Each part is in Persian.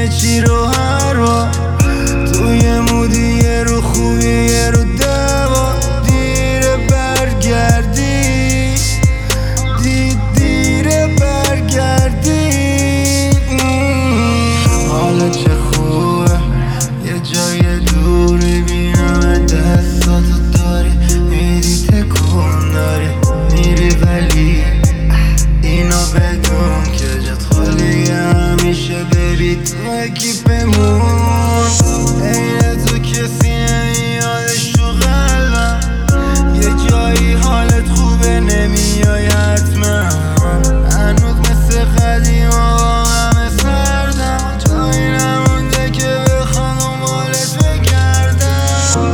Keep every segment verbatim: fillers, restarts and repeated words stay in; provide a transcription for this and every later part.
همه چی رو هر بار تو یه مودی یه رو خوبی یه رو دوا دیره برگردی دید دیره برگردی حالا چه خوبه یه جای دوری بینم دستاتو داری میری تکون داری میری ولی اینو بدون که جت خالیه همیشه بری تو اکیپمون عین تو کسی نمیادش تو قلبم یه جایی حالت خوبه نمیای حتما هنوز مثل قدیم آقا همه سردم جایی نمونده که بخوام دنبالت بگردم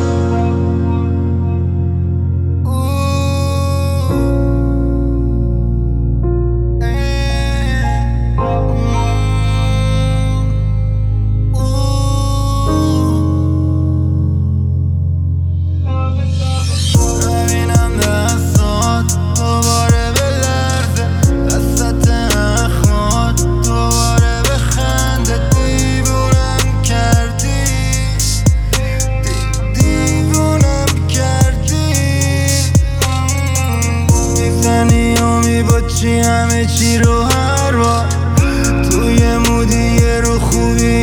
همه چی رو هر بار تو یه مودی یه رو خوبی